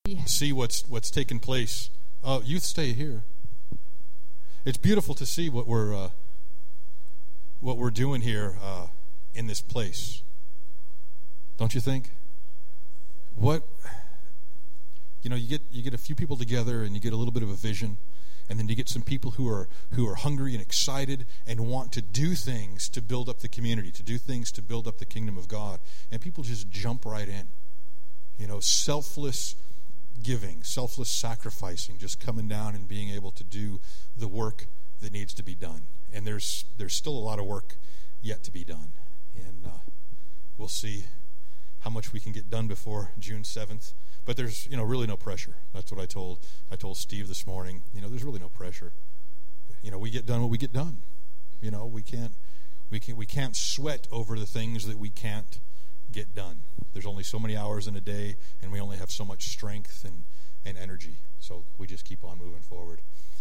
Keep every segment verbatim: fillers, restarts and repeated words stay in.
See what's what's taking place. Uh, youth, stay here. It's beautiful to see what we're uh, what we're doing here uh, in this place. Don't you think? What you know, you get you get a few people together and you get a little bit of a vision, and then you get some people who are who are hungry and excited and want to do things to build up the community, to do things to build up the kingdom of God, and people just jump right in. You know, selfless giving, selfless sacrificing, just coming down and being able to do the work that needs to be done. And there's there's still a lot of work yet to be done. And uh, we'll see how much we can get done before June seventh. But there's, you know, really no pressure. That's what I told I told Steve this morning. You know, there's really no pressure. You know, we get done what we get done. You know, we can't we can we can't sweat over the things that we can't get done. There's only so many hours in a day, and we only have so much strength and, and energy. So we just keep on moving forward.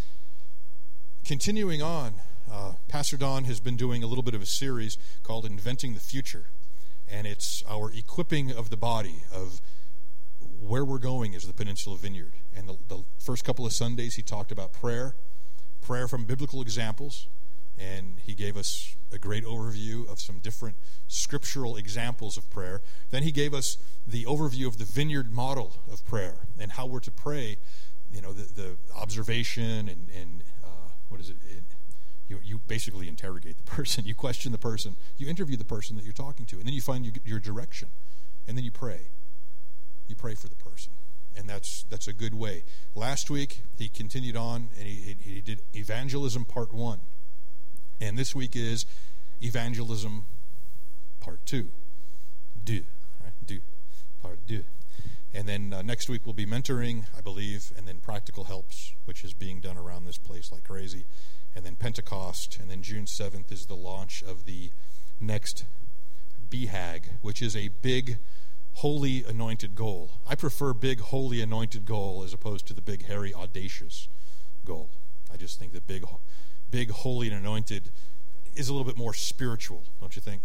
Continuing on, uh, Pastor Don has been doing a little bit of a series called Inventing the Future. And it's our equipping of the body of where we're going as the Peninsula Vineyard. And the, the first couple of Sundays he talked about prayer, prayer from biblical examples. And he gave us a great overview of some different scriptural examples of prayer. Then he gave us the overview of the vineyard model of prayer and how we're to pray. You know, the, the observation and, and uh, what is it? it you, you basically interrogate the person. You question the person. You interview the person that you're talking to. And then you find your, your direction. And then you pray. You pray for the person. And that's that's a good way. Last week, he continued on and he, he did evangelism part one. And this week is evangelism part two. Do, right? Do, part do. And then uh, next week will be mentoring, I believe, and then practical helps, which is being done around this place like crazy. And then Pentecost, and then June seventh is the launch of the next B HAG, which is a big, holy, anointed goal. I prefer big, holy, anointed goal as opposed to the big, hairy, audacious goal. I just think the big, big, holy, and anointed is a little bit more spiritual, don't you think?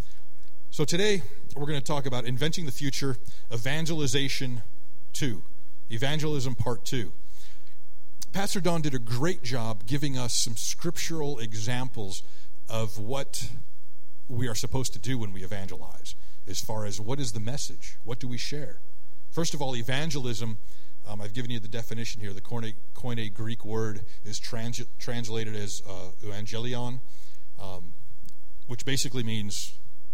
So today, we're going to talk about Inventing the Future, Evangelization two, Evangelism Part two. Pastor Don did a great job giving us some scriptural examples of what we are supposed to do when we evangelize, as far as what is the message, what do we share. First of all, evangelism, um, I've given you the definition here. The Koine, Koine Greek word is trans, translated as uh, evangelion, um, which basically means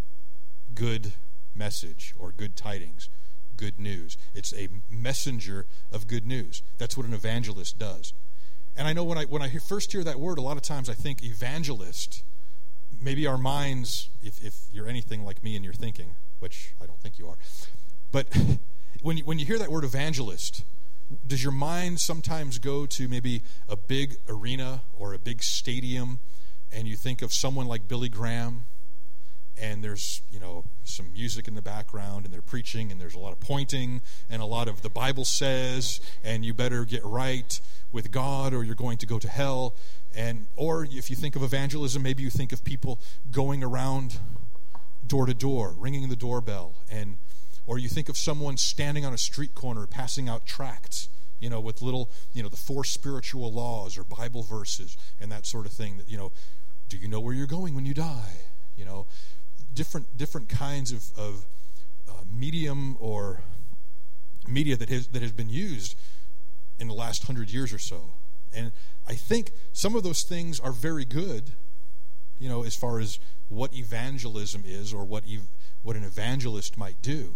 good message or good tidings, good news. It's a messenger of good news. That's what an evangelist does. And I know when I when I hear, first hear that word, a lot of times I think evangelist. Maybe our minds, if, if you're anything like me in your thinking, which I don't think you are, but when you, when you hear that word evangelist, does your mind sometimes go to maybe a big arena or a big stadium, and you think of someone like Billy Graham, and there's, you know, some music in the background, and they're preaching, and there's a lot of pointing, and a lot of the Bible says, and you better get right with God, or you're going to go to hell. And or if you think of evangelism, maybe you think of people going around door to door, ringing the doorbell, and or you think of someone standing on a street corner passing out tracts, you know, with little, you know, the four spiritual laws or Bible verses and that sort of thing. That, you know, do you know where you're going when you die? You know, different different kinds of, of uh, medium or media that has that has been used in the last hundred years or so. And I think some of those things are very good, you know, as far as what evangelism is or what ev- what an evangelist might do.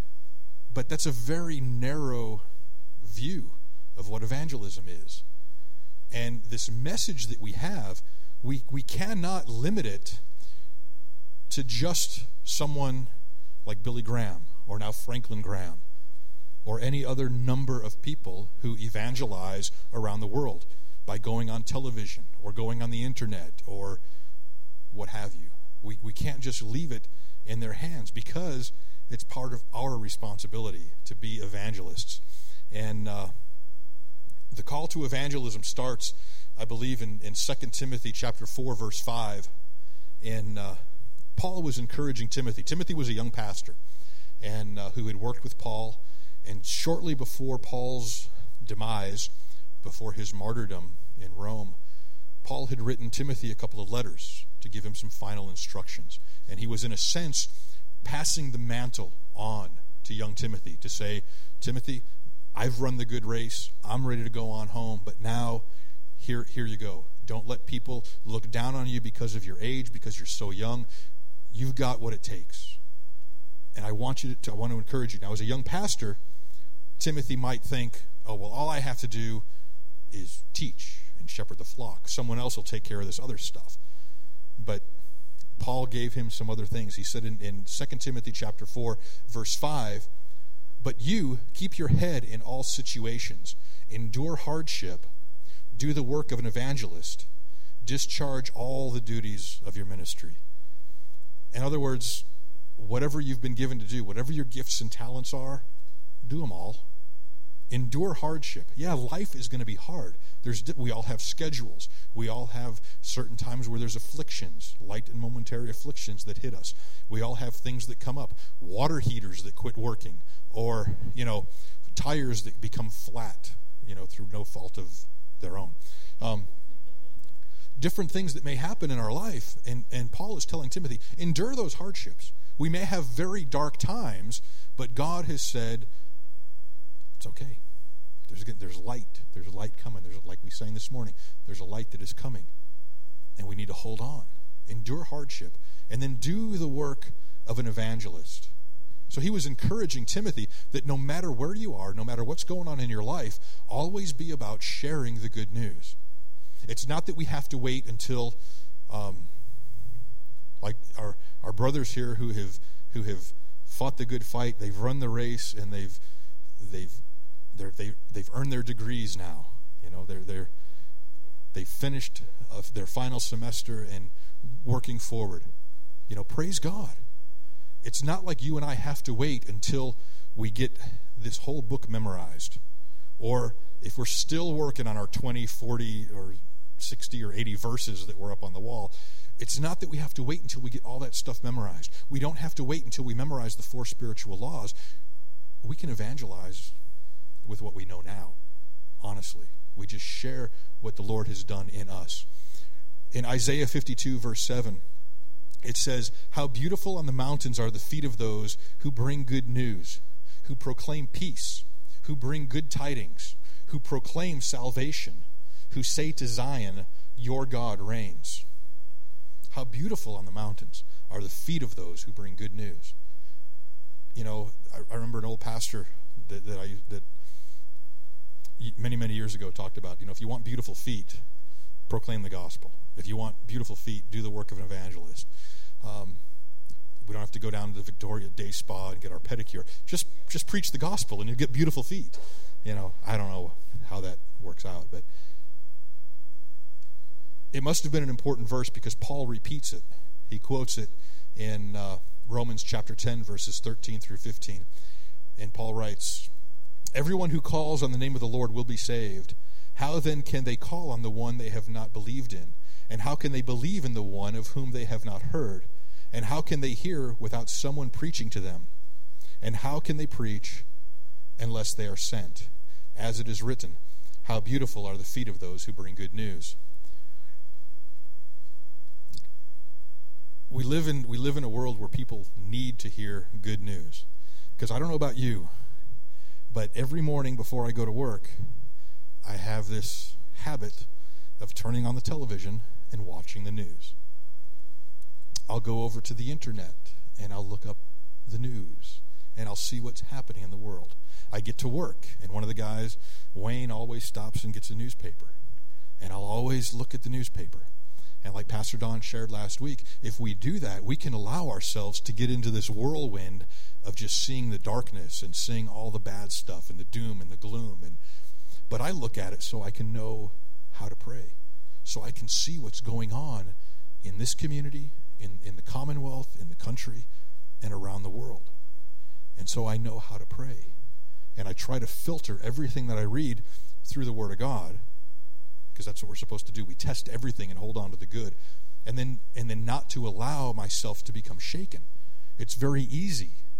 But that's a very narrow view of what evangelism is. And this message that we have, we, we cannot limit it to just someone like Billy Graham or now Franklin Graham or any other number of people who evangelize around the world by going on television or going on the internet or what have you. We we can't just leave it in their hands because it's part of our responsibility to be evangelists. And uh, the call to evangelism starts, I believe, in, in Second Timothy chapter four, verse five. And uh, Paul was encouraging Timothy. Timothy was a young pastor and uh, who had worked with Paul. And shortly before Paul's demise, before his martyrdom in Rome, Paul had written Timothy a couple of letters to give him some final instructions. And he was, in a sense, passing the mantle on to young Timothy to say, Timothy, I've run the good race. I'm ready to go on home. But now, here, here you go. Don't let people look down on you because of your age, because you're so young. You've got what it takes. And I want you to, I want to encourage you. Now, as a young pastor, Timothy might think, oh, well, all I have to do is teach and shepherd the flock. Someone else will take care of this other stuff. But Paul gave him some other things. He said in, in Second Timothy chapter four, verse five, but you keep your head in all situations, endure hardship, do the work of an evangelist, discharge all the duties of your ministry. In other words, whatever you've been given to do, whatever your gifts and talents are, do them all. Endure hardship. Yeah, life is going to be hard. There's, we all have schedules. We all have certain times where there's afflictions, light and momentary afflictions that hit us. We all have things that come up. Water heaters that quit working, or, you know, tires that become flat, you know, through no fault of their own. Um, different things that may happen in our life. And, and Paul is telling Timothy, endure those hardships. We may have very dark times, but God has said, it's okay. There's there's light. There's a light coming. There's, like we sang this morning, there's a light that is coming. And we need to hold on. Endure hardship. And then do the work of an evangelist. So he was encouraging Timothy that no matter where you are, no matter what's going on in your life, always be about sharing the good news. It's not that we have to wait until, um, like our our brothers here who have who have fought the good fight, they've run the race, and they've they've they're, they they've earned their degrees now. You know, they're they're they finished uh, their final semester and working forward. You know, praise God. It's not like you and I have to wait until we get this whole book memorized. Or if we're still working on our twenty, forty, or sixty or eighty verses that were up on the wall, it's not that we have to wait until we get all that stuff memorized. We don't have to wait until we memorize the four spiritual laws. We can evangelize with what we know now, honestly. We just share what the Lord has done in us. In Isaiah fifty-two, verse seven, it says, how beautiful on the mountains are the feet of those who bring good news, who proclaim peace, who bring good tidings, who proclaim salvation, who say to Zion, your God reigns. How beautiful on the mountains are the feet of those who bring good news. You know, I, I remember an old pastor that, that I that many, many years ago talked about, you know, if you want beautiful feet, proclaim the gospel. If you want beautiful feet, do the work of an evangelist. Um, we don't have to go down to the Victoria Day Spa and get our pedicure. Just just preach the gospel and you get beautiful feet. You know, I don't know how that works out, but it must have been an important verse because Paul repeats it. He quotes it in uh, Romans chapter ten, verses thirteen through fifteen. And Paul writes, everyone who calls on the name of the Lord will be saved. How then can they call on the one they have not believed in? And how can they believe in the one of whom they have not heard? And how can they hear without someone preaching to them? And how can they preach unless they are sent? As it is written, how beautiful are the feet of those who bring good news. We live in we live in a world where people need to hear good news. Because I don't know about you, but every morning before I go to work, I have this habit of turning on the television and watching the news. I'll go over to the internet and I'll look up the news and I'll see what's happening in the world. I get to work and one of the guys, Wayne, always stops and gets a newspaper. And I'll always look at the newspaper. And like Pastor Don shared last week, if we do that, we can allow ourselves to get into this whirlwind of just seeing the darkness and seeing all the bad stuff and the doom and the gloom. And but I look at it so I can know how to pray, so I can see what's going on in this community, in, in the Commonwealth, in the country, and around the world. And so I know how to pray. And I try to filter everything that I read through the Word of God, because that's what we're supposed to do. We test everything and hold on to the good. And then and then not to allow myself to become shaken. It's very easy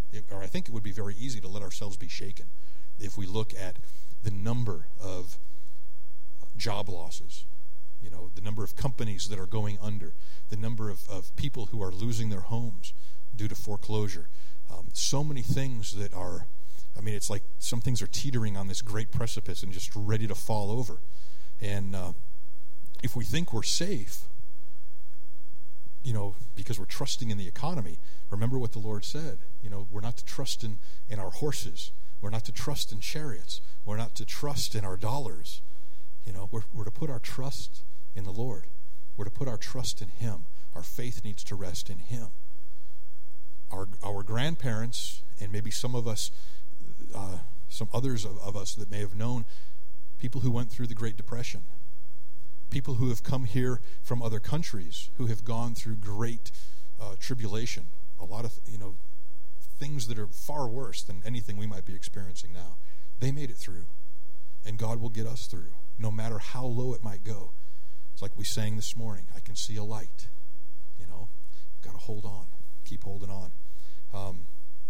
it, or I think it would be very easy to let ourselves be shaken if we look at the number of job losses, you know, the number of companies that are going under, the number of, of people who are losing their homes due to foreclosure. Um, so many things that are, I mean, it's like some things are teetering on this great precipice and just ready to fall over. And uh, if we think we're safe, you know, because we're trusting in the economy, remember what the Lord said. You know, we're not to trust in, in our horses. We're not to trust in chariots. We're not to trust in our dollars. You know, we're, we're to put our trust in the Lord. We're to put our trust in Him. Our faith needs to rest in Him. Our our grandparents, and maybe some of us, uh, some others of, of us that may have known people who went through the Great Depression, people who have come here from other countries, who have gone through great uh, tribulation, a lot of, you know, things that are far worse than anything we might be experiencing now. They made it through, and God will get us through, no matter how low it might go. It's like we sang this morning, I can see a light. You know, got to hold on, keep holding on. Um,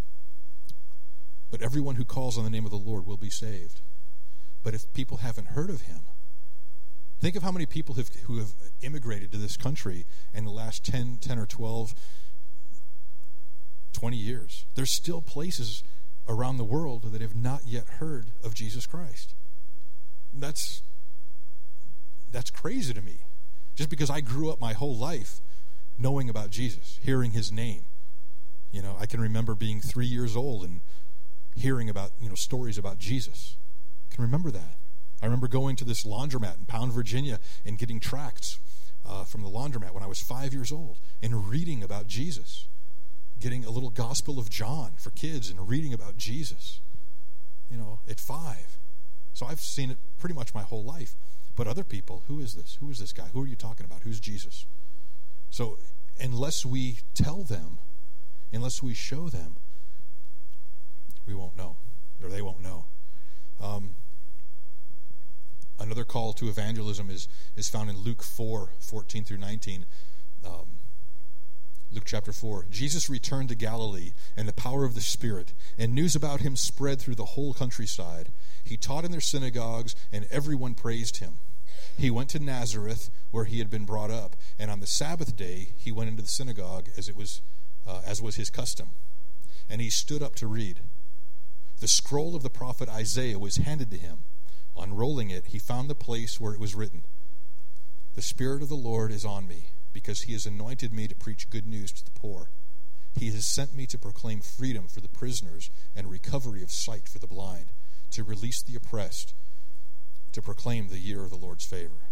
but everyone who calls on the name of the Lord will be saved. But if people haven't heard of Him, think of how many people have, who have immigrated to this country in the last ten, ten or twelve, twenty years. There's still places around the world that have not yet heard of Jesus Christ. That's that's crazy to me. Just because I grew up my whole life knowing about Jesus, hearing His name. You know, I can remember being three years old and hearing about, you know, stories about Jesus. I can remember that. I remember going to this laundromat in Pound, Virginia, and getting tracts uh, from the laundromat when I was five years old and reading about Jesus. Getting a little Gospel of John for kids and reading about Jesus, you know, at five. So I've seen it pretty much my whole life. But other people, who is this? Who is this guy? Who are you talking about? Who's Jesus? So unless we tell them, unless we show them, we won't know, or they won't know. Um, another call to evangelism is, is found in Luke four, fourteen through nineteen. Um, Luke chapter four. Jesus returned to Galilee in the power of the Spirit, and news about Him spread through the whole countryside. He taught in their synagogues, and everyone praised Him. He went to Nazareth, where He had been brought up, and on the Sabbath day He went into the synagogue, as it was, uh, as was His custom. And He stood up to read. The scroll of the prophet Isaiah was handed to Him. Unrolling it, He found the place where it was written, "The Spirit of the Lord is on me, because He has anointed me to preach good news to the poor. He has sent me to proclaim freedom for the prisoners and recovery of sight for the blind, to release the oppressed, to proclaim the year of the Lord's favor."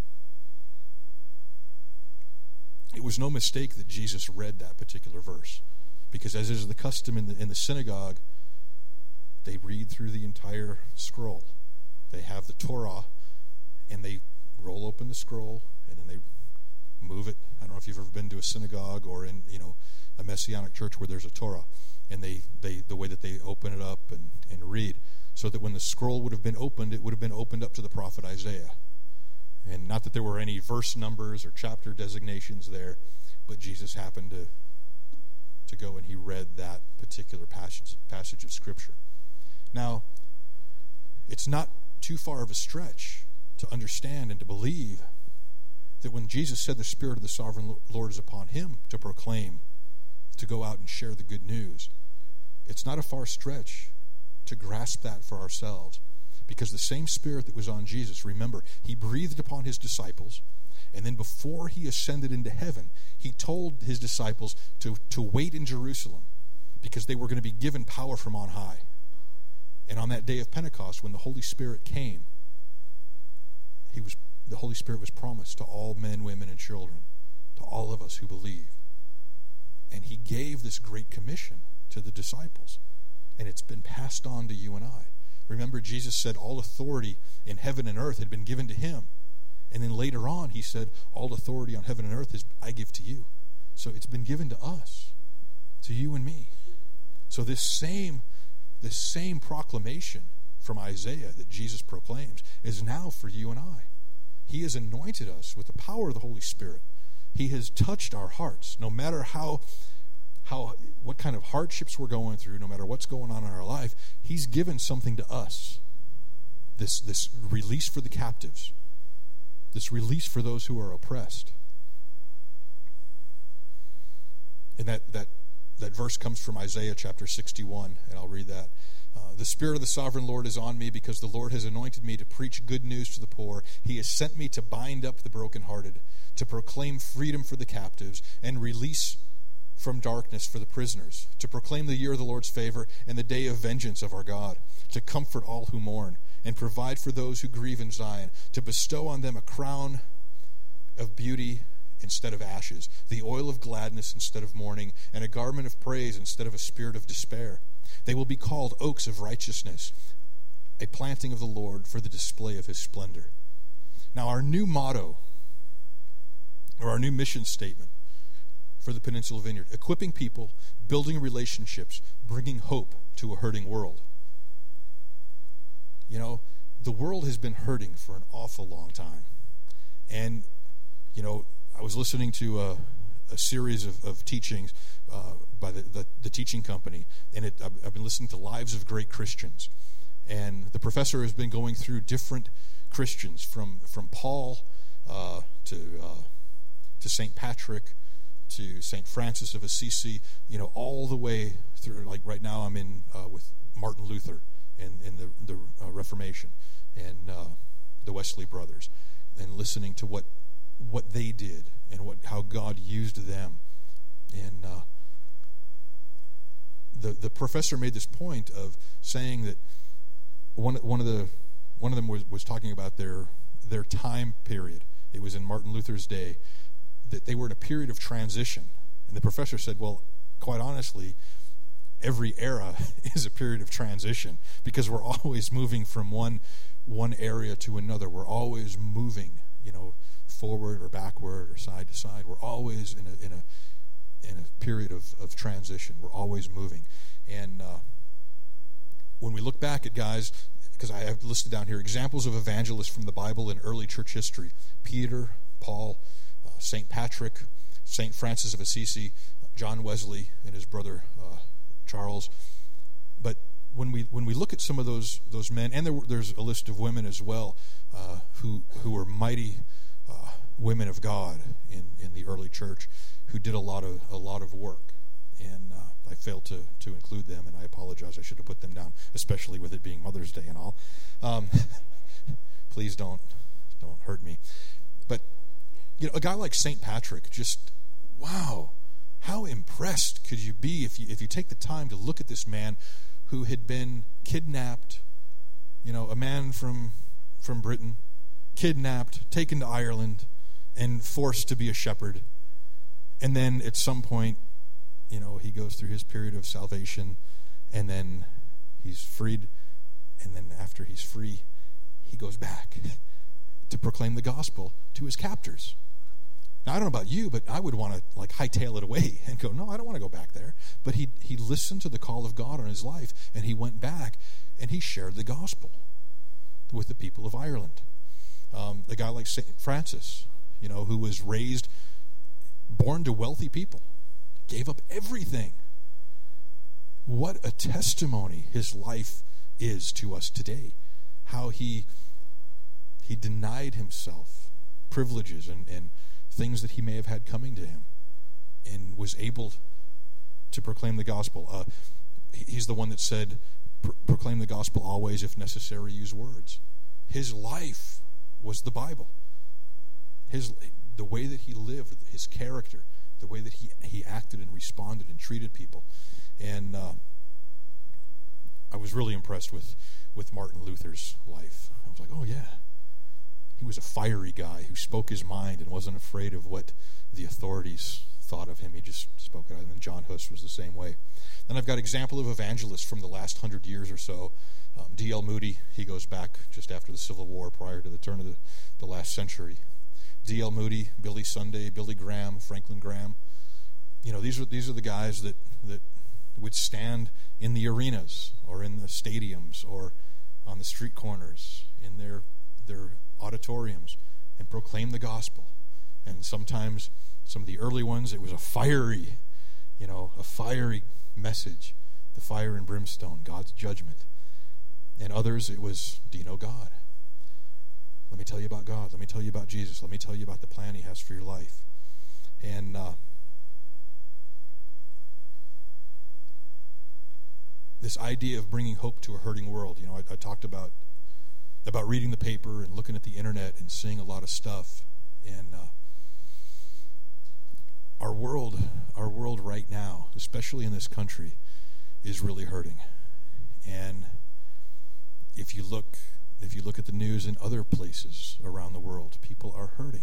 It was no mistake that Jesus read that particular verse, because as is the custom in the, in the synagogue, they read through the entire scroll. They have the Torah, and they roll open the scroll, and then they move it. I don't know if you've ever been to a synagogue or in, you know, a Messianic church where there's a Torah, and they, they the way that they open it up and, and read, so that when the scroll would have been opened, it would have been opened up to the prophet Isaiah. And not that there were any verse numbers or chapter designations there, but Jesus happened to to go and He read that particular passage passage of Scripture. Now, it's not too far of a stretch to understand and to believe that when Jesus said the Spirit of the Sovereign Lord is upon Him to proclaim, to go out and share the good news, it's not a far stretch to grasp that for ourselves. Because the same Spirit that was on Jesus, remember, He breathed upon His disciples, and then before He ascended into heaven, He told His disciples to, to wait in Jerusalem, because they were going to be given power from on high. And on that day of Pentecost, when the Holy Spirit came, He was the Holy Spirit was promised to all men, women, and children, to all of us who believe. And He gave this great commission to the disciples, and it's been passed on to you and I. Remember, Jesus said all authority in heaven and earth had been given to Him. And then later on, He said, all authority on heaven and earth is I give to you. So it's been given to us, to you and me. So this same, this same proclamation from Isaiah that Jesus proclaims is now for you and I. He has anointed us with the power of the Holy Spirit. He has touched our hearts, no matter how how what kind of hardships we're going through, no matter what's going on in our life, he's given something to us. This this release for the captives. This release for those who are oppressed. And that, that, that verse comes from Isaiah chapter sixty-one, and I'll read that. Uh, the Spirit of the Sovereign Lord is on me, because the Lord has anointed me to preach good news to the poor. He has sent me to bind up the brokenhearted, to proclaim freedom for the captives, and release from darkness for the prisoners, to proclaim the year of the Lord's favor and the day of vengeance of our God, to comfort all who mourn, and provide for those who grieve in Zion, to bestow on them a crown of beauty instead of ashes, the oil of gladness instead of mourning, and a garment of praise instead of a spirit of despair. They will be called oaks of righteousness, a planting of the Lord for the display of his splendor. Now, our new motto, or our new mission statement for the Peninsula Vineyard: equipping people, building relationships, bringing hope to a hurting world. You know, the world has been hurting for an awful long time. And, you know, I was listening to a, a series of, of teachings uh, by the, the, the teaching company, and it, I've, I've been listening to Lives of Great Christians. And the professor has been going through different Christians, from, from Paul uh, to uh, to Saint Patrick, to Saint Francis of Assisi, you know, all the way through. Like right now I'm in uh, with Martin Luther and, and the, the uh, Reformation, and uh, the Wesley brothers, and listening to what what they did and what how God used them. And uh, the the professor made this point of saying that one one of the one of them was, was talking about their their time period. It was in Martin Luther's day, that they were in a period of transition. And the professor said, well, quite honestly, every era is a period of transition, because we're always moving from one one area to another. We're always moving, you know, forward or backward or side to side. We're always in a in a in a period of, of transition. We're always moving. And uh, when we look back at guys, because I have listed down here examples of evangelists from the Bible in early church history: Peter, Paul, uh, Saint Patrick, Saint Francis of Assisi, John Wesley, and his brother uh, Charles. But when we when we look at some of those those men, and there, there's a list of women as well, uh, who who were mighty uh, women of God in, in the early church, who did a lot of a lot of work, and uh, I failed to to include them, and I apologize. I should have put them down, especially with it being Mother's Day and all. Um, please don't don't hurt me. But you know, a guy like Saint Patrick, just wow, how impressed could you be if you if you take the time to look at this man who had been kidnapped, you know, a man from from Britain, kidnapped, taken to Ireland, and forced to be a shepherd. And then at some point, you know, he goes through his period of salvation, and then he's freed, and then after he's free, he goes back to proclaim the gospel to his captors. Now, I don't know about you, but I would want to like hightail it away and go, no, I don't want to go back there. But he he listened to the call of God on his life, and he went back, and he shared the gospel with the people of Ireland. Um, a guy like Saint Francis, you know, who was raised, born to wealthy people, gave up everything. What a testimony his life is to us today. How he he denied himself privileges and, and things that he may have had coming to him, and was able to proclaim the gospel. Uh, he's the one that said, proclaim the gospel always, if necessary, use words. His life was the Bible. His the way that he lived, his character, the way that he, he acted and responded and treated people. And uh, I was really impressed with, with Martin Luther's life. I was like, oh yeah. He was a fiery guy who spoke his mind and wasn't afraid of what the authorities thought of him. He just spoke it out. And then John Huss was the same way. Then I've got example of evangelists from the last hundred years or so. Um, D L Moody, he goes back just after the Civil War, prior to the turn of the, the last century. D L Moody, Billy Sunday, Billy Graham, Franklin Graham. You know, these are these are the guys that, that would stand in the arenas or in the stadiums or on the street corners in their their auditoriums and proclaim the gospel. And sometimes some of the early ones, it was a fiery You know, a fiery message, the fire and brimstone, God's judgment. And others, it was, do you know God? Let me tell you about God. Let me tell you about Jesus. Let me tell you about the plan he has for your life. And uh, this idea of bringing hope to a hurting world. You know, I, I talked about about reading the paper and looking at the internet and seeing a lot of stuff. And uh, our world, our world right now, especially in this country, is really hurting. And if you look, if you look at the news in other places around the world, people are hurting.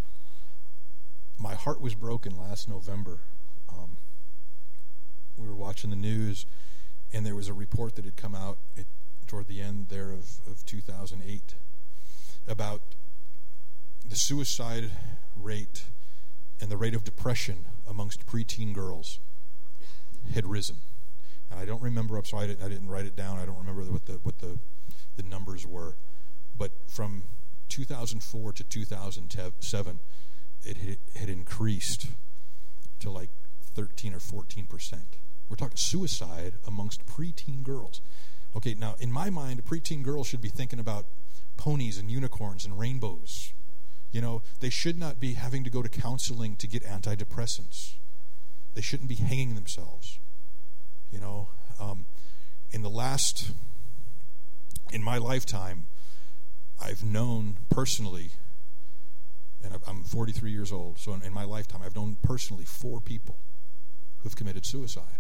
My heart was broken last November. Um, we were watching the news, and there was a report that had come out at, toward the end there of, of two thousand eight about the suicide rate and the rate of depression amongst preteen girls had risen. And I don't remember, so I didn't, I didn't write it down. I don't remember what the what the, the numbers were. But from two thousand four to two thousand seven, it had increased to like thirteen or fourteen percent. We're talking suicide amongst preteen girls. Okay, now in my mind, a preteen girl should be thinking about ponies and unicorns and rainbows. You know, they should not be having to go to counseling to get antidepressants. They shouldn't be hanging themselves. You know, um, in the last, in my lifetime, I've known personally, and I'm forty-three years old, so in, in my lifetime, I've known personally four people who've committed suicide.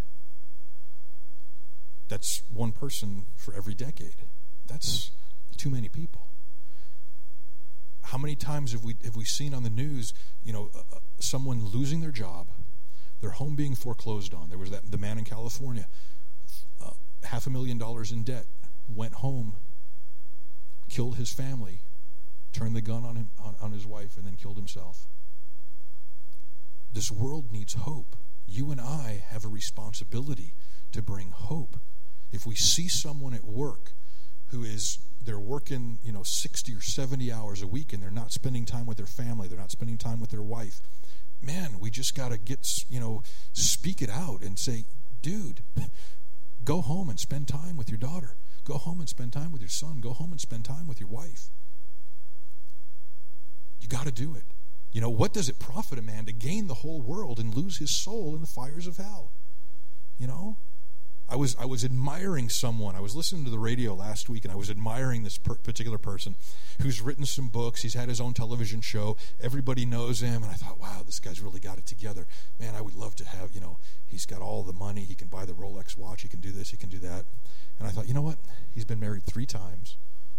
That's one person for every decade. That's too many people. How many times have we have we seen on the news, you know, uh, someone losing their job, their home being foreclosed on? There was that the man in California, uh, half a million dollars in debt, went home, killed his family, turned the gun on him on, on his wife, and then killed himself. This world needs hope. You and I have a responsibility to bring hope. If we see someone at work who is, they're working, you know, sixty or seventy hours a week and they're not spending time with their family, they're not spending time with their wife, man, we just got to get, you know, speak it out and say, dude, go home and spend time with your daughter. Go home and spend time with your son. Go home and spend time with your wife. You got to do it. You know, what does it profit a man to gain the whole world and lose his soul in the fires of hell? You know? I was I was admiring someone. I was listening to the radio last week, and I was admiring this per- particular person who's written some books. He's had his own television show. Everybody knows him, and I thought, wow, this guy's really got it together. Man, I would love to have, you know, he's got all the money. He can buy the Rolex watch. He can do this. He can do that. And I thought, you know what? He's been married three times.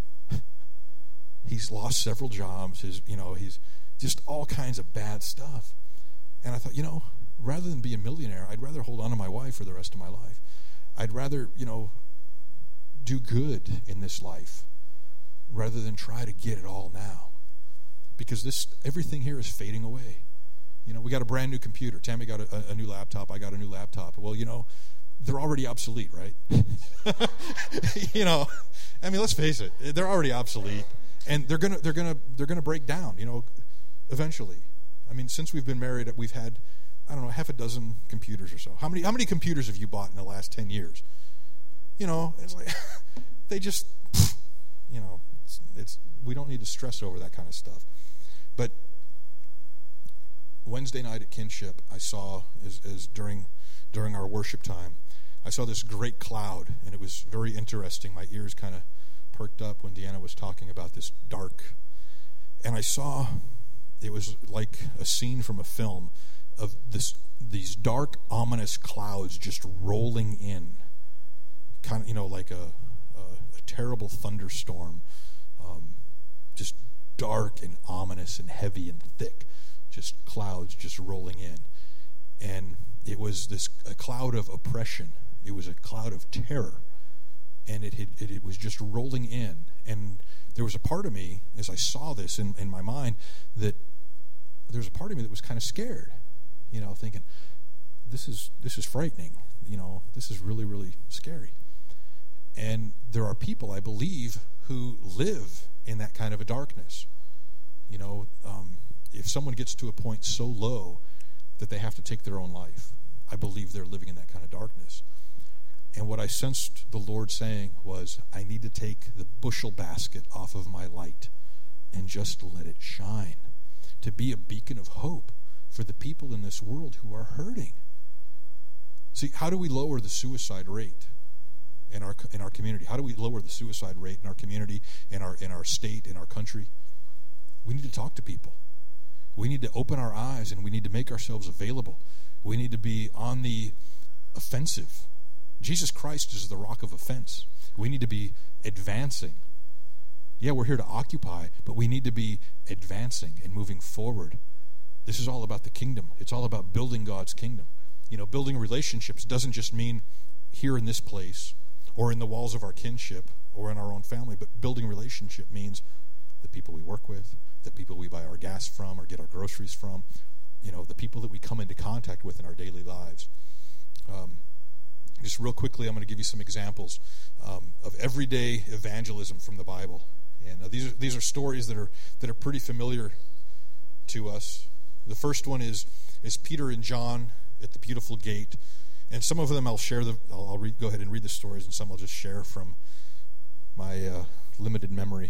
He's lost several jobs. His, you know, he's just all kinds of bad stuff. And I thought, you know, rather than be a millionaire, I'd rather hold on to my wife for the rest of my life. I'd rather, you know, do good in this life rather than try to get it all now. Because this, everything here is fading away. You know, we got a brand new computer. Tammy got a, a new laptop. I got a new laptop. Well, you know, they're already obsolete, right? You know, I mean, let's face it. They're already obsolete. And they're gonna, they're gonna, they're gonna break down, you know, eventually. I mean, since we've been married, we've had, I don't know, half a dozen computers or so. How many how many computers have you bought in the last ten years? You know, it's like, they just, you know, it's, it's we don't need to stress over that kind of stuff. But Wednesday night at Kinship, I saw, as, as during during our worship time, I saw this great cloud, and it was very interesting. My ears kind of perked up when Deanna was talking about this dark. And I saw, it was like a scene from a film, of this these dark, ominous clouds just rolling in, kind of, you know, like a, a, a terrible thunderstorm, um, just dark and ominous and heavy and thick, just clouds just rolling in. And it was this a cloud of oppression. It was a cloud of terror, and it had, it, it was just rolling in. And there was a part of me, as I saw this in, in my mind, that there was a part of me that was kind of scared. You know, thinking, this is this is frightening. You know, this is really, really scary. And there are people, I believe, who live in that kind of a darkness. You know, um, if someone gets to a point so low that they have to take their own life, I believe they're living in that kind of darkness. And what I sensed the Lord saying was, I need to take the bushel basket off of my light and just let it shine, to be a beacon of hope for the people in this world who are hurting. See, how do we lower the suicide rate in our in our community? How do we lower the suicide rate in our community, in our in our state, in our country? We need to talk to people. We need to open our eyes, and we need to make ourselves available. We need to be on the offensive. Jesus Christ is the rock of offense. We need to be advancing. Yeah, we're here to occupy, but we need to be advancing and moving forward. This is all about the kingdom. It's all about building God's kingdom. You know, building relationships doesn't just mean here in this place or in the walls of our kinship or in our own family, but building relationship means the people we work with, the people we buy our gas from or get our groceries from, you know, the people that we come into contact with in our daily lives. Um, just real quickly, I'm going to give you some examples um, of everyday evangelism from the Bible. And uh, these are these are stories that are that are pretty familiar to us. The first one is is Peter and John at the beautiful gate, and some of them I'll share. The I'll, I'll read, go ahead and read the stories, and some I'll just share from my uh, limited memory.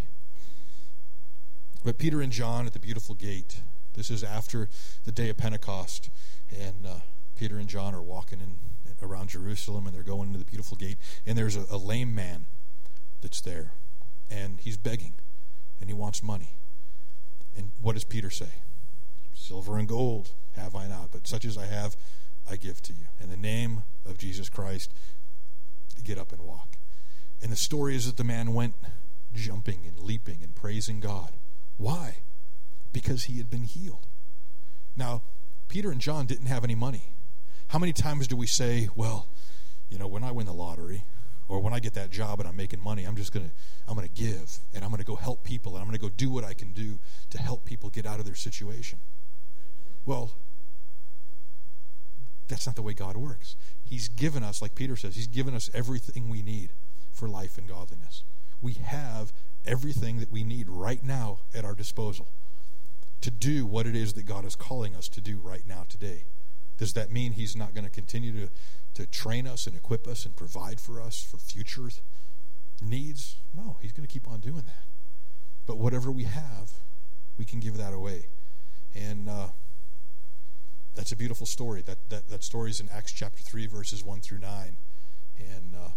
But Peter and John at the beautiful gate. This is after the day of Pentecost, and uh, Peter and John are walking in around Jerusalem, and they're going into the beautiful gate, and there's a, a lame man that's there, and he's begging, and he wants money. And what does Peter say? Silver and gold have I not, but such as I have, I give to you. In the name of Jesus Christ, get up and walk. And the story is that the man went jumping and leaping and praising God. Why? Because he had been healed. Now, Peter and John didn't have any money. How many times do we say, well, you know, when I win the lottery, or when I get that job and I'm making money, I'm just going to, I'm going to give, and I'm going to go help people, and I'm going to go do what I can do to help people get out of their situation. Well, that's not the way God works. He's given us, like Peter says, he's given us everything we need for life and godliness. We have everything that we need right now at our disposal to do what it is that God is calling us to do right now today. Does that mean he's not going to continue to, to train us and equip us and provide for us for future needs? No, he's going to keep on doing that. But whatever we have, we can give that away. And uh, that's a beautiful story. That, that, that story is in Acts chapter three, verses one through nine. And uh,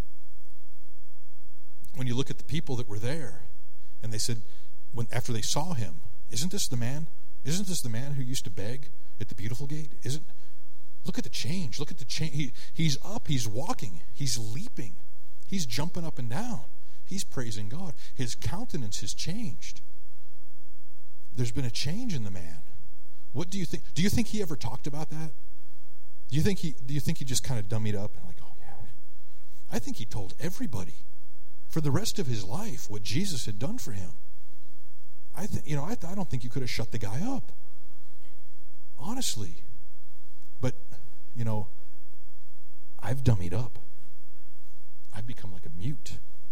when you look at the people that were there, and they said, when after they saw him, isn't this the man? Isn't this the man who used to beg at the beautiful gate? Isn't look at the change. Look at the change. He, he's up. He's walking. He's leaping. He's jumping up and down. He's praising God. His countenance has changed. There's been a change in the man. What do you think? Do you think he ever talked about that? Do you think he? Do you think he just kind of dummied up and like, oh yeah? I think he told everybody for the rest of his life what Jesus had done for him. I think you know. I, I don't think you could have shut the guy up. Honestly. But, you know, I've dummied up. I've become like a mute.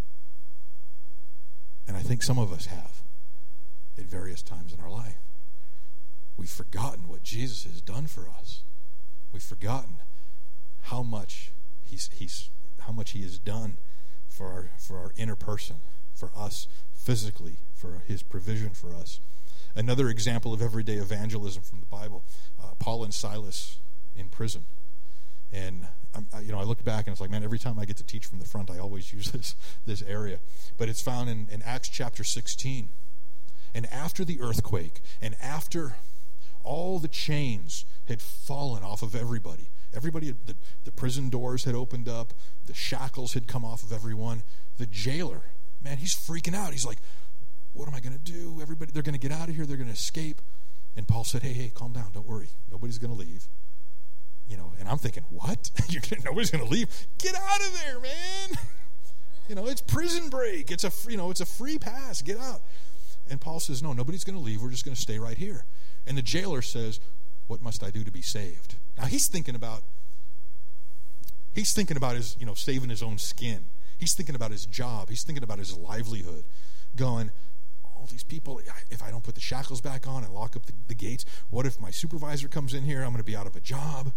And I think some of us have at various times in our life. We've forgotten what Jesus has done for us. We've forgotten how much he's he's how much he has done for our for our inner person, for us physically, for his provision for us. Another example of everyday evangelism from the Bible, uh, Paul and Silas in prison. And, I'm, I, you know, I look back and it's like, man, every time I get to teach from the front, I always use this this area. But it's found in, in Acts chapter sixteen. And after the earthquake, and after all the chains had fallen off of everybody, everybody, had, the, the prison doors had opened up, the shackles had come off of everyone, the jailer, man, he's freaking out. He's like, what am I going to do? Everybody, they're going to get out of here. They're going to escape. And Paul said, hey, hey, calm down. Don't worry. Nobody's going to leave. You know, and I'm thinking, what? You're gonna, nobody's going to leave? Get out of there, man. You know, it's prison break. It's a, you know, it's a free pass. Get out. And Paul says, no, nobody's going to leave. We're just going to stay right here. And the jailer says, what must I do to be saved? Now he's thinking about, he's thinking about his, you know, saving his own skin. He's thinking about his job. He's thinking about his livelihood. Going, all these people, if I don't put the shackles back on and lock up the, the gates, what if my supervisor comes in here? I'm going to be out of a job.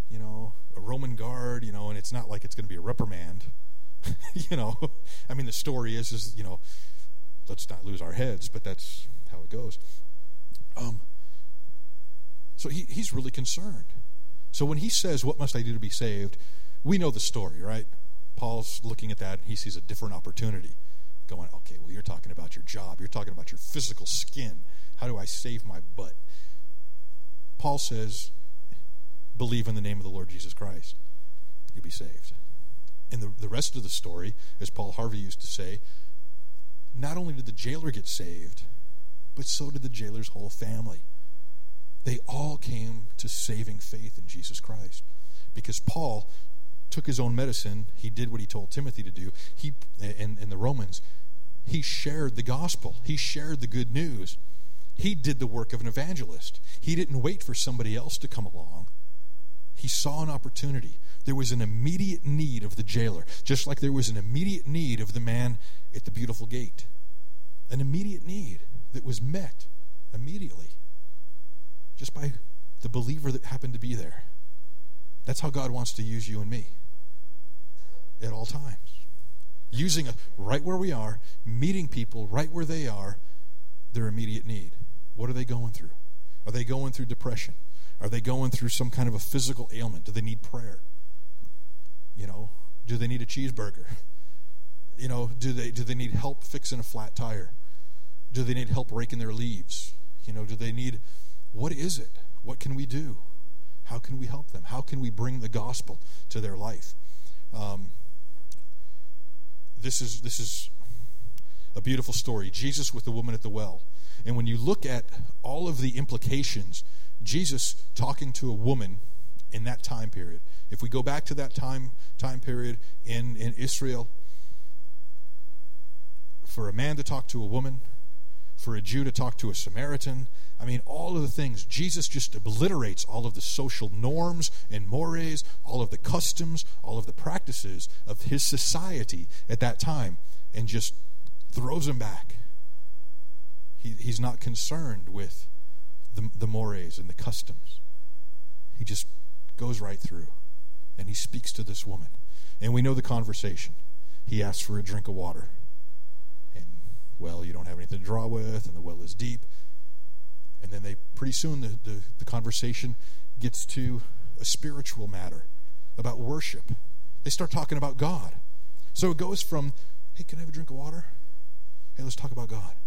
you know, a Roman guard, you know, and it's not like it's going to be a reprimand. You know, I mean, the story is, is, you know, let's not lose our heads, but that's how it goes. Um, so he, he's really concerned. So when he says, what must I do to be saved? We know the story, right? Paul's looking at that, and he sees a different opportunity. Going, okay, well, you're talking about your job. You're talking about your physical skin. How do I save my butt? Paul says, believe in the name of the Lord Jesus Christ. You'll be saved. And the, the rest of the story, as Paul Harvey used to say, not only did the jailer get saved, but so did the jailer's whole family. They all came to saving faith in Jesus Christ. Because Paul took his own medicine. He did what he told Timothy to do. He, in, in the Romans, he shared the gospel. He shared the good news. He did the work of an evangelist. He didn't wait for somebody else to come along. He saw an opportunity. There was an immediate need of the jailer, just like there was an immediate need of the man at the beautiful gate. An immediate need that was met immediately just by the believer that happened to be there. That's how God wants to use you and me at all times. Using us right where we are, meeting people right where they are, their immediate need. What are they going through? Are they going through depression? Are they going through some kind of a physical ailment? Do they need prayer? You know, do they need a cheeseburger? You know, do they do they need help fixing a flat tire? Do they need help raking their leaves? You know, do they need, what is it? What can we do? How can we help them? How can we bring the gospel to their life? Um, this is this is a beautiful story. Jesus with the woman at the well. And when you look at all of the implications, Jesus talking to a woman in that time period. If we go back to that time time period in, in Israel, for a man to talk to a woman, for a Jew to talk to a Samaritan, I mean, all of the things, Jesus just obliterates all of the social norms and mores, all of the customs, all of the practices of his society at that time, and just throws them back. He, he's not concerned with the, the mores and the customs. He just goes right through, and he speaks to this woman. And we know the conversation. He asks for a drink of water. And, well, you don't have anything to draw with, and the well is deep. And then they, pretty soon, the, the, the conversation gets to a spiritual matter about worship. They start talking about God. So it goes from, hey, can I have a drink of water? Hey, let's talk about God.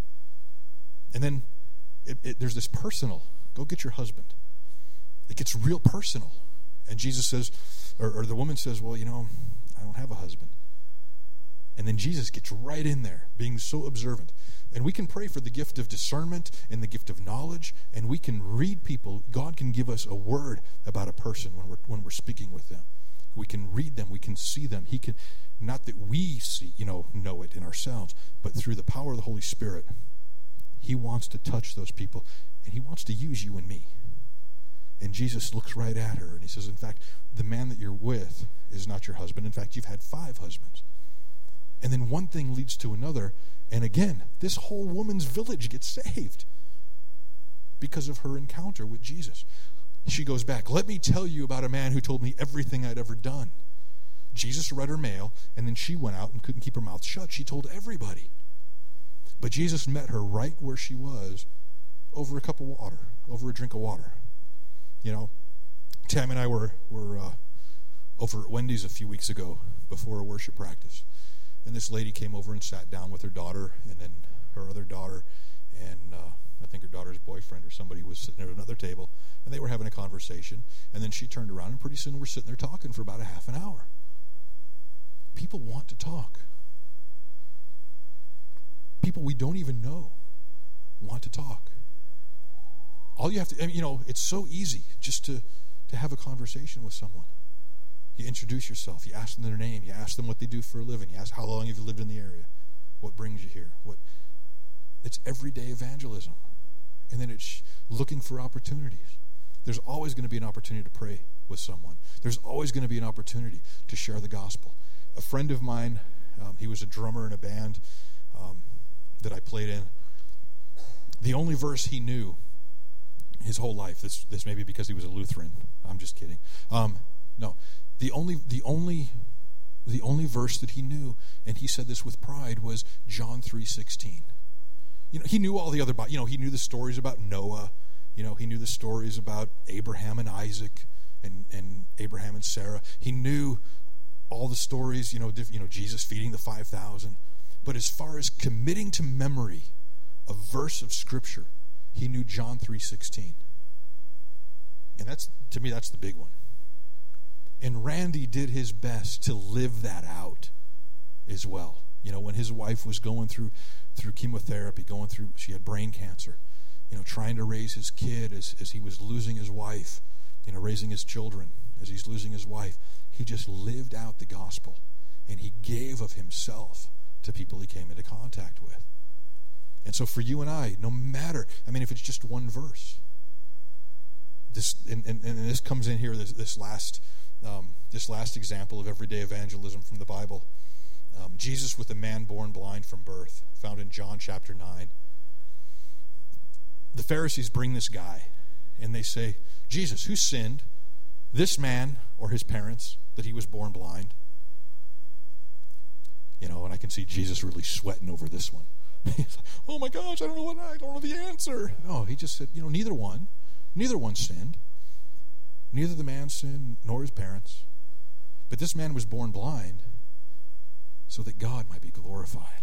And then it, it, there's this personal, go get your husband. It gets real personal. And Jesus says, or, or the woman says, well, you know, I don't have a husband. And then Jesus gets right in there, being so observant. And we can pray for the gift of discernment and the gift of knowledge, and we can read people. God can give us a word about a person when we're when we're speaking with them. We can read them, we can see them. He can, not that we see, you know, know it in ourselves, but through the power of the Holy Spirit, he wants to touch those people, and he wants to use you and me. And Jesus looks right at her, and he says, in fact, the man that you're with is not your husband. In fact, you've had five husbands. And then one thing leads to another, and again, this whole woman's village gets saved because of her encounter with Jesus. She goes back, let me tell you about a man who told me everything I'd ever done. Jesus read her mail, and then she went out and couldn't keep her mouth shut. She told everybody. But Jesus met her right where she was, over a cup of water, over a drink of water. You know, Tam and I were, were uh, over at Wendy's a few weeks ago before a worship practice. And this lady came over and sat down with her daughter, and then her other daughter, and uh, I think her daughter's boyfriend or somebody was sitting at another table, and they were having a conversation. And then she turned around, and pretty soon we're sitting there talking for about a half an hour. People want to talk. People we don't even know want to talk. All you have to, I mean, you know, it's so easy just to, to have a conversation with someone. You introduce yourself. You ask them their name. You ask them what they do for a living. You ask how long have you lived in the area. What brings you here? What? It's everyday evangelism. And then it's looking for opportunities. There's always going to be an opportunity to pray with someone. There's always going to be an opportunity to share the gospel. A friend of mine, um, he was a drummer in a band um, that I played in. The only verse he knew his whole life, this this may be because he was a Lutheran, I'm just kidding, um, No. The only the only the only verse that he knew, and he said this with pride, was John three sixteen. You know, he knew all the other, you know, he knew the stories about Noah. You know, he knew the stories about Abraham and Isaac and, and Abraham and Sarah. He knew all the stories, you know, diff, you know, Jesus feeding the five thousand. But as far as committing to memory a verse of Scripture, he knew John three sixteen. And that's, to me, that's the big one. And Randy did his best to live that out as well. You know, when his wife was going through through chemotherapy, going through, she had brain cancer, you know, trying to raise his kid as, as he was losing his wife, you know, raising his children as he's losing his wife. He just lived out the gospel, and he gave of himself to people he came into contact with. And so for you and I, no matter, I mean, if it's just one verse, this and, and, and this comes in here, this, this last um, this last example of everyday evangelism from the Bible. Um, Jesus with a man born blind from birth, found in John chapter nine. The Pharisees bring this guy, and they say, Jesus, who sinned, this man or his parents, that he was born blind? You know, and I can see Jesus really sweating over this one. He's like, oh my gosh, I don't know what, I don't know the answer. No, he just said, you know, neither one. Neither one sinned. Neither the man sinned nor his parents. But this man was born blind so that God might be glorified.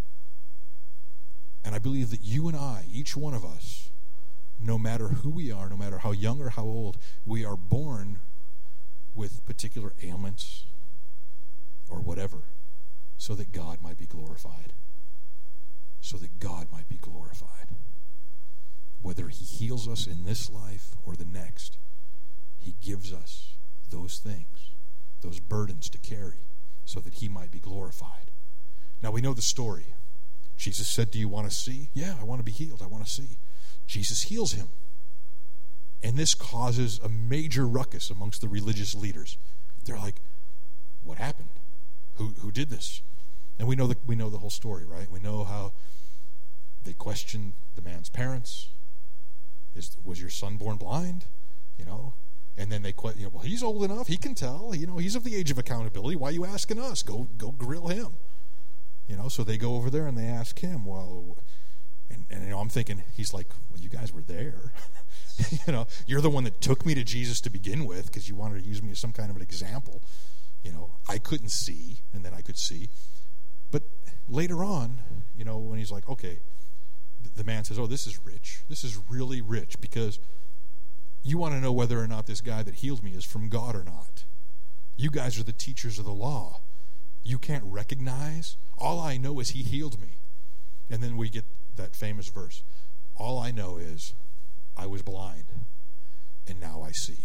And I believe that you and I, each one of us, no matter who we are, no matter how young or how old, we are born with particular ailments or whatever, so that God might be glorified. So that God might be glorified. Whether he heals us in this life or the next, he gives us those things, those burdens to carry, so that he might be glorified. Now we know the story. Jesus said, do you want to see? Yeah, I want to be healed. I want to see. Jesus heals him. And this causes a major ruckus amongst the religious leaders. They're like, what happened? Who who did this? And we know the, we know the whole story, right? We know how they questioned the man's parents. Is, was your son born blind? You know? And then they question, you know, well, he's old enough. He can tell. You know, he's of the age of accountability. Why are you asking us? Go go grill him. You know, so they go over there and they ask him, well, and, and you know, I'm thinking, he's like, well, you guys were there. You know, you're the one that took me to Jesus to begin with because you wanted to use me as some kind of an example. You know, I couldn't see, and then I could see. But later on, you know, when he's like, okay, the man says, oh, this is rich. This is really rich because you want to know whether or not this guy that healed me is from God or not. You guys are the teachers of the law. You can't recognize. All I know is he healed me. And then we get that famous verse. All I know is I was blind, and now I see.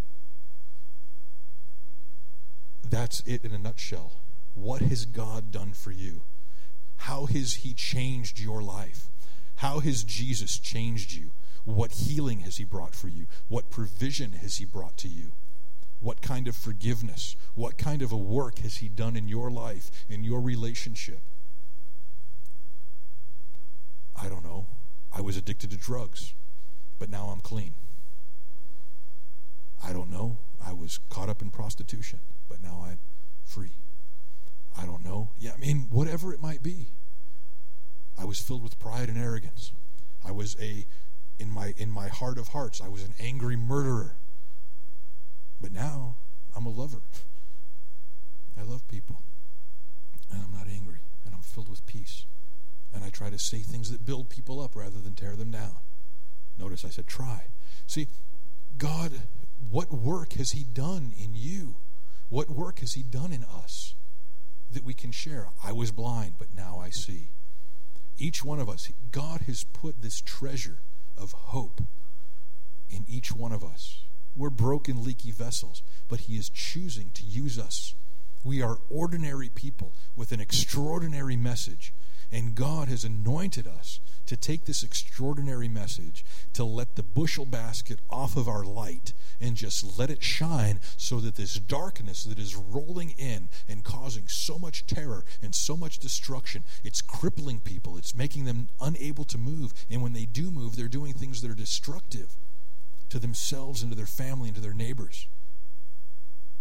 That's it in a nutshell. What has God done for you? How has he changed your life? How has Jesus changed you? What healing has he brought for you? What provision has he brought to you? What kind of forgiveness? What kind of a work has he done in your life, in your relationship? I don't know. I was addicted to drugs, but now I'm clean. I don't know. I was caught up in prostitution, but now I'm free. I don't know. Yeah, I mean, whatever it might be. I was filled with pride and arrogance. I was a, in my in my heart of hearts, I was an angry murderer. But now, I'm a lover. I love people. And I'm not angry. And I'm filled with peace. And I try to say things that build people up rather than tear them down. Notice I said try. See, God, what work has he done in you? What work has he done in us that we can share? I was blind, but now I see. Each one of us, God has put this treasure of hope in each one of us. We're broken, leaky vessels, but he is choosing to use us. We are ordinary people with an extraordinary message, and God has anointed us to take this extraordinary message, to let the bushel basket off of our light and just let it shine so that this darkness that is rolling in and causing so much terror and so much destruction, it's crippling people, it's making them unable to move, and when they do move, they're doing things that are destructive to themselves and to their family and to their neighbors.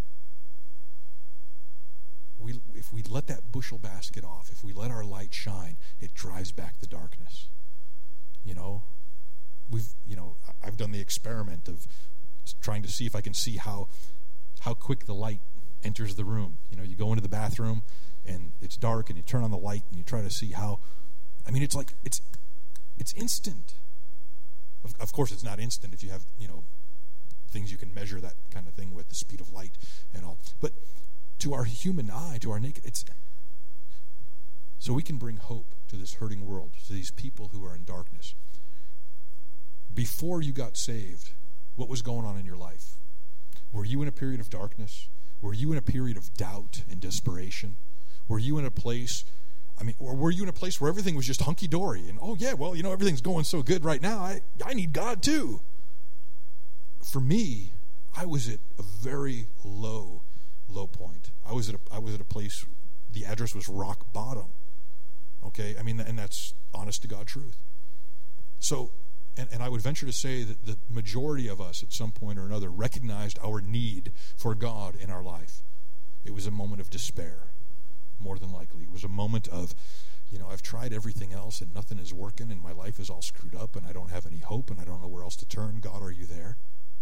we if we let that bushel basket off, if we let our light shine, it drives back the darkness. You know, we've you know I've done the experiment of trying to see if I can see how how quick the light enters the room. You know, you go into the bathroom and it's dark, and you turn on the light and you try to see how. I mean, it's like it's it's instant. Of, of course, it's not instant if you have you know things you can measure that kind of thing with, the speed of light and all. But to our human eye, to our naked, it's so we can bring hope to this hurting world, to these people who are in darkness. Before you got saved, what was going on in your life? Were you in a period of darkness? Were you in a period of doubt and desperation? Were you in a place, I mean, or were you in a place where everything was just hunky-dory and, oh yeah, well, you know, everything's going so good right now, I, I need God too. For me, I was at a very low, low point. I was at a, I was at a place, the address was rock bottom. Okay, I mean, and that's honest to God truth. So, and, and I would venture to say that the majority of us at some point or another recognized our need for God in our life. It was a moment of despair, more than likely. It was a moment of, you know, I've tried everything else and nothing is working and my life is all screwed up and I don't have any hope and I don't know where else to turn. God, are you there?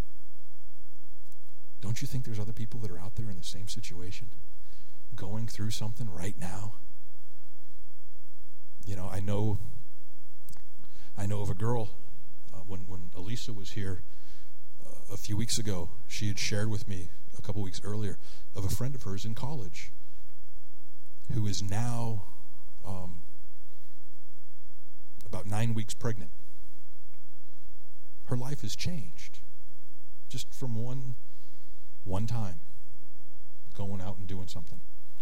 Don't you think there's other people that are out there in the same situation, going through something right now? You know, I know I know of a girl, uh, when, when Elisa was here uh, a few weeks ago, she had shared with me a couple weeks earlier of a friend of hers in college who is now um, about nine weeks pregnant. Her life has changed just from one one time going out and doing something.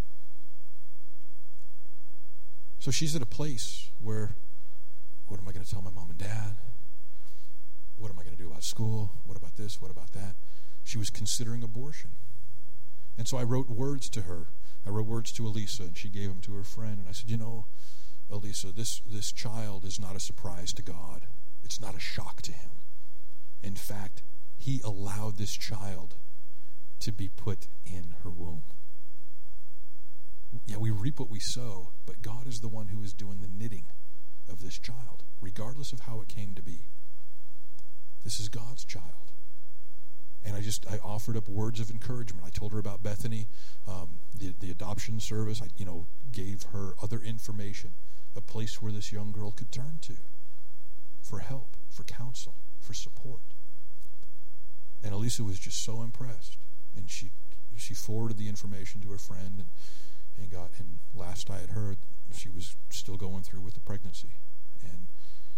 So she's at a place where, what am I going to tell my mom and dad? What am I going to do about school? What about this? What about that? She was considering abortion. And so I wrote words to her. I wrote words to Elisa, and she gave them to her friend. And I said, you know, Elisa, this, this child is not a surprise to God. It's not a shock to him. In fact, he allowed this child to be put in her womb. Yeah, we reap what we sow, but God is the one who is doing the knitting of this child, regardless of how it came to be. This is God's child. And I just, I offered up words of encouragement. I told her about Bethany, um, the, the adoption service. I, you know, gave her other information, a place where this young girl could turn to for help, for counsel, for support. And Elisa was just so impressed. And she she forwarded the information to her friend, and, and got, and last I had heard, she was still going through with the pregnancy. And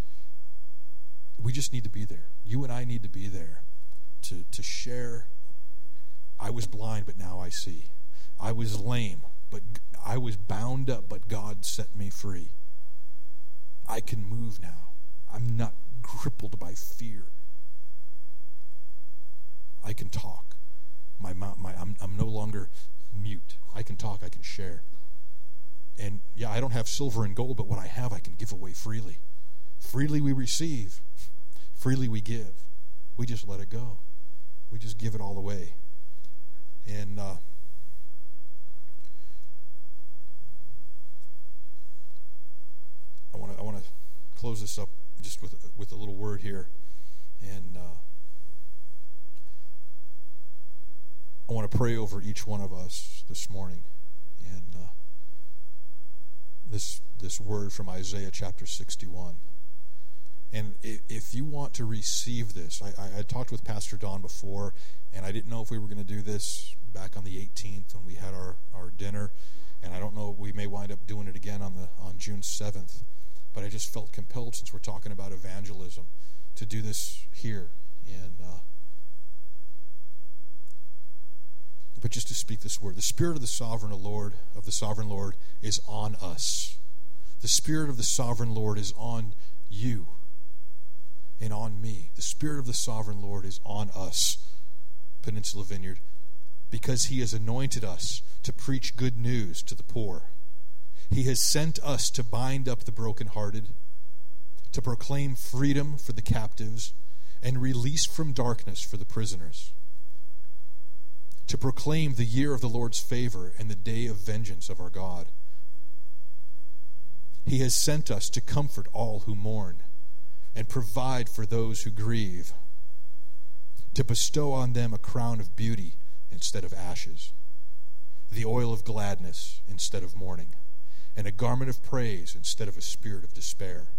we just need to be there. You and I need to be there to, to share. I was blind, but now I see. I was lame, but I was bound up, but God set me free. I can move now. I'm not crippled by fear. I can talk. My mouth, my I'm I'm no longer mute. I can talk. I can share. And yeah, I don't have silver and gold, but what I have, I can give away freely. Freely we receive. Freely we give. We just let it go. We just give it all away. And uh, I want to I want to close this up just with with a little word here, and uh, I want to pray over each one of us this morning, and uh, this this word from Isaiah chapter sixty-one. And if you want to receive this, I, I, I talked with Pastor Don before, and I didn't know if we were going to do this back on the eighteenth when we had our, our dinner, and I don't know, we may wind up doing it again on the on June seventh, but I just felt compelled, since we're talking about evangelism, to do this here, and uh, but just to speak this word. The Spirit of the Sovereign Lord, of the Sovereign Lord, is on us. The Spirit of the Sovereign Lord is on you and on me. The Spirit of the Sovereign Lord is on us, Peninsula Vineyard, because He has anointed us to preach good news to the poor. He has sent us to bind up the brokenhearted, to proclaim freedom for the captives, and release from darkness for the prisoners, to proclaim the year of the Lord's favor and the day of vengeance of our God. He has sent us to comfort all who mourn and provide for those who grieve, to bestow on them a crown of beauty instead of ashes, the oil of gladness instead of mourning, and a garment of praise instead of a spirit of despair.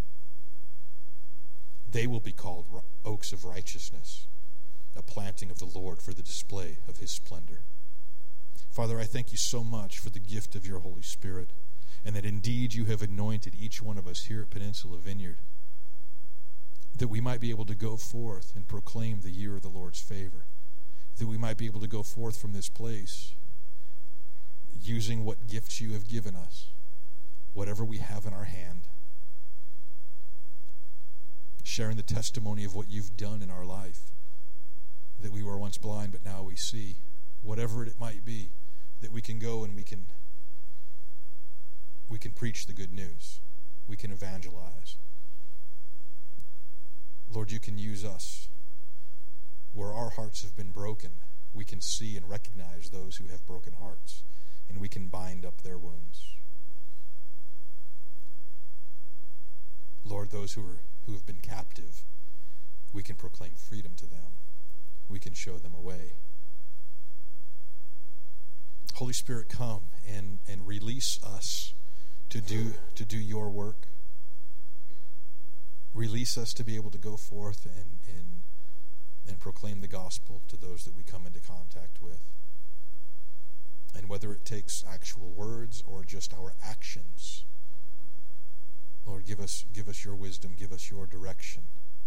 They will be called oaks of righteousness, a planting of the Lord for the display of his splendor. Father, I thank you so much for the gift of your Holy Spirit, and that indeed you have anointed each one of us here at Peninsula Vineyard, that we might be able to go forth and proclaim the year of the Lord's favor, that we might be able to go forth from this place using what gifts you have given us, whatever we have in our hand, sharing the testimony of what you've done in our life, that we were once blind but now we see, whatever it might be, that we can go and we can we can preach the good news, we can evangelize. Lord, you can use us where our hearts have been broken. We can see and recognize those who have broken hearts, and we can bind up their wounds. Lord, those who are who have been captive, we can proclaim freedom to them. We can show them a way. Holy Spirit, come and, and release us to do to do your work. Release us to be able to go forth and, and, and proclaim the gospel to those that we come into contact with. And whether it takes actual words or just our actions, Lord, give us give us your wisdom, give us your direction.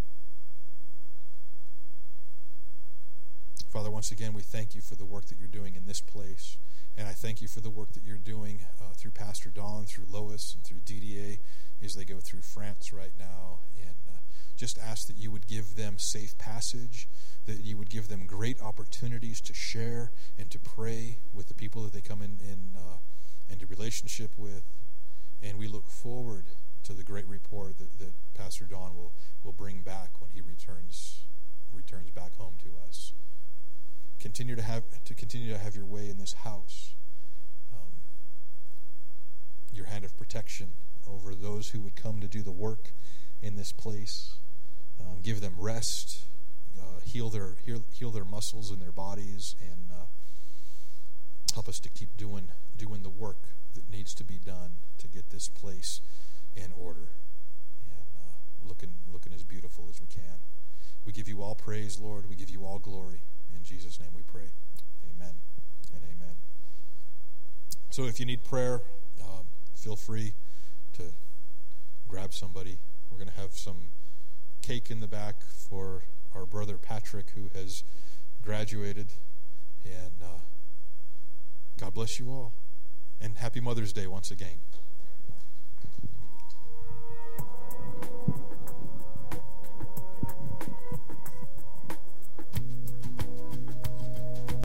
Father, once again, we thank you for the work that you're doing in this place. And I thank you for the work that you're doing uh, through Pastor Don, through Lois, and through D D A as they go through France right now. And uh, just ask that you would give them safe passage, that you would give them great opportunities to share and to pray with the people that they come in, in uh, into relationship with. And we look forward to the great report that, that Pastor Don will, will bring back when he returns returns back home to us. Continue to have to continue to have your way in this house. Um, your hand of protection over those who would come to do the work in this place. Um, give them rest. Uh, heal their heal, heal their muscles in their bodies, and uh, help us to keep doing doing the work that needs to be done to get this place in order and uh, looking looking as beautiful as we can. We give you all praise, Lord. We give you all glory. In Jesus' name we pray. Amen and amen. So if you need prayer, um, feel free to grab somebody. We're going to have some cake in the back for our brother Patrick, who has graduated. And uh, God bless you all. And happy Mother's Day once again.